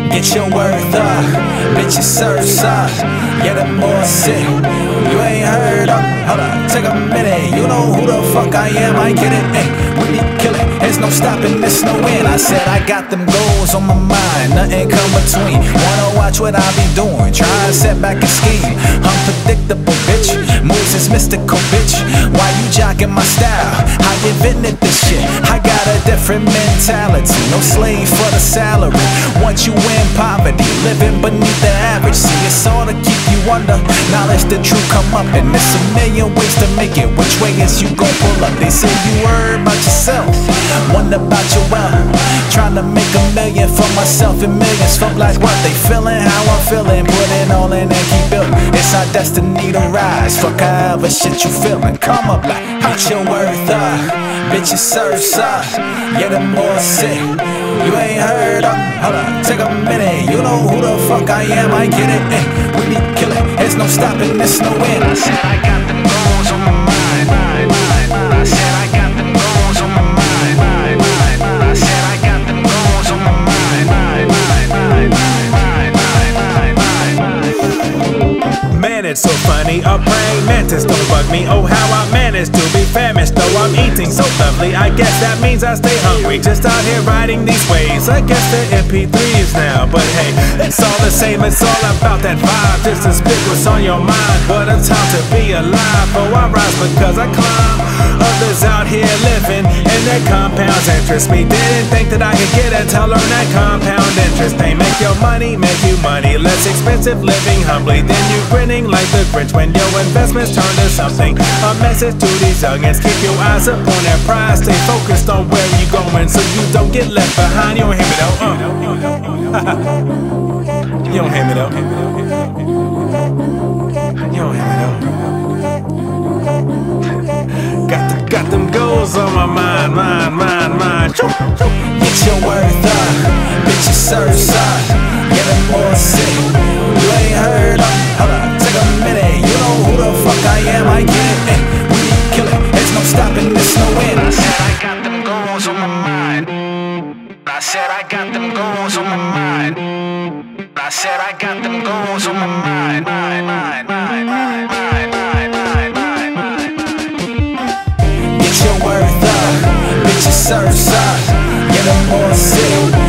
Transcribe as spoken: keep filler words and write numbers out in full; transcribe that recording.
Get your worth up, bitch, your surf's up. Yeah, the more sick. You ain't heard of, hold up, take a minute. You know who the fuck I am, I get it. Ay, we need killing, there's no stopping, there's no end. I said I got them goals on my mind, nothing come between. Wanna watch what I be doing, try and set back a scheme. Unpredictable, bitch, moves is mystical, bitch. Why you jocking my style? I invented this shit, I got a different mentality. No slave for the salary, once you in poverty, living beneath the average. See, it's all to keep you under knowledge, the truth come up. And there's a million ways to make it, which way is you gon' pull up? They say you worry about yourself, wonder about your wealth. Trying to make a million for myself and millions for like what they feeling, how I'm feeling. Put it all in and keep building. It's our destiny to rise, fuck however shit you feeling. Come up like, get your worth up, bitch, your surf's up. Yeah, the more sick. You ain't heard of, hold up, take a minute. You know who the fuck I am, I get it. Ay, we be killing, there's no stopping, there's no end. I said I got them goals on my mind, mind, mind, mind. I said I got them goals on my mind, mind, mind, mind. I said I got them goals on my mind, mind, mind, mind, mind, mind, mind, mind. Man, it's so funny, a praying mantis don't bug me. Oh, how I managed to be famished, though I'm eating so lovely. I guess that means I stay hungry, just out here riding these waves. I guess they're M P threes now, but hey, it's all the same, it's all about that vibe. Just to spit what's on your mind, but it's hard to be alive. Oh, I rise because I climb, others out here living in their compounds interest me. Didn't think that I could get it to learn that compound interest. They make your money, make you money, less expensive living humbly. Then you grinning like the Grinch when your investments turn to something. A message to these youngins, keep your eyes up on that prize. Stay focused on where you going so you don't get left behind. You don't hear me though, uh. You don't hear me though. You don't hear me though. Got, the, got them goals on my mind, mind, mind, mind. Get your worth up, bitch, your surf's up. Yeah, the more sick. You ain't heard of, hold up, take a minute. You know who the fuck I am, I get it. Ay, we be killing, there's no stopping, there's no end. I said I got them goals on my mind. I said I got them goals on my mind. I said I got them goals on my mind, mind, mind, mind, mind, mind, mind, mind, mind, mind. Get your worth up, bitch, your surf's up. Yeah, the more sick.